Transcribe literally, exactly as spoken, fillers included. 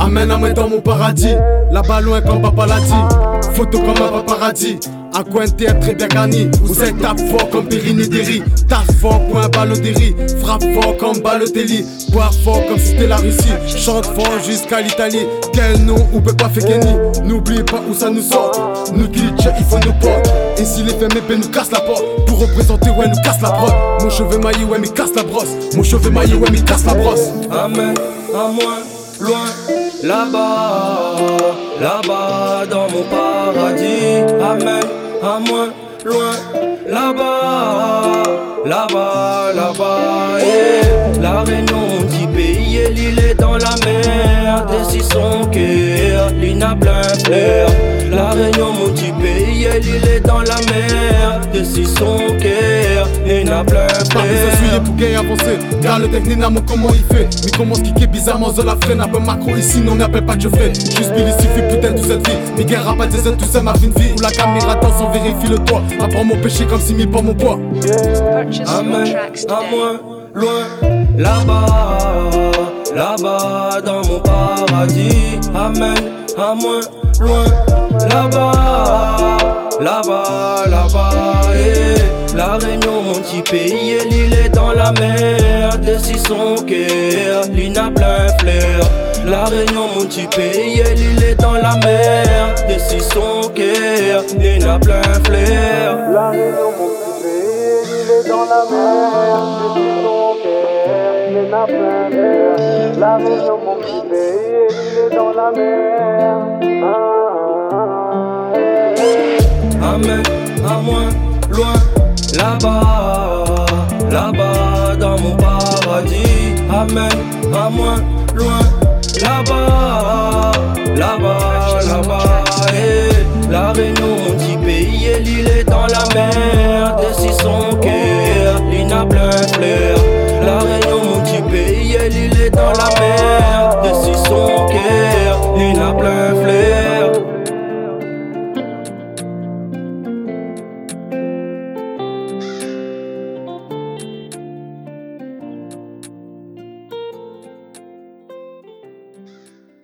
Amène-moi dans mon paradis. Là-bas loin comme Papa l'a dit. Photo comme un paparazzi. Un coin de terre très bien garni. Vous êtes tape fort comme Périni Derry. Tape fort pour un Balotelli. Frappe fort comme Balotelli. Boire fort comme si c'était la Russie. Chante fort jusqu'à l'Italie. Quel nom ou peut pas faire Kenny. N'oublie pas où ça nous sort. Nous glitch, il faut nous porter. Et si les femmes ben nous casse la porte. Pour représenter, ouais, nous casse la prod. Mon cheveu maillé, ouais, mais casse la brosse. Mon cheveu maillé, ouais, mais casse la brosse. Amène à moins, loin, là-bas, là-bas dans mon paradis. Amène à moins, loin, là-bas, là-bas, là-bas. Et la Réunion, mon petit pays, et l'île est dans la mer. Des six son cœur, l'île a plein fleurs. La Réunion, mon petit pays, et l'île est dans la mer. Des six son cœur, l'île a plein Pas besoin de suivre pour gagner avancer. Car le technique n'a comment il fait. Mais comment ce qui est bizarrement de la freine. Un peu macro ici, non, n'appelle pas que je freine. Juste Billy suffit peut-être toute cette vie. Mais guerre à pas des aides, tout ça m'a fait une vie. Où la caméra danse, on vérifie le toit. Apprends mon péché comme si mis pas mon poids. Amène à moins, loin, là-bas, là-bas dans mon paradis. Amène à moins, loin, là-bas, là-bas, là-bas. Et la Réunion, mon petit pays, et l'île est dans la mer. Des six son cœur, l'île a plein fleurs. La Réunion, mon petit pays, et l'île est dans la mer. Des six son cœur, l'île a plein fleurs. La Réunion, mon petit pays, l'île est dans la mer. Des six son cœur, l'île a plein fleurs. La Réunion, mon petit pays, l'île est dans la mer. Ah, ah, ah. Amène à moins, loin, là-bas, là-bas dans mon paradis. Amène à moins, loin, là-bas, là-bas, là-bas. Et la Réunion, mon petit pays, et l'île est dans la mer. Des six son cœur, l'île a plein fleurs. La Réunion, mon petit pays, et l'île est dans la mer. Des six son cœur, l'île a plein fleurs.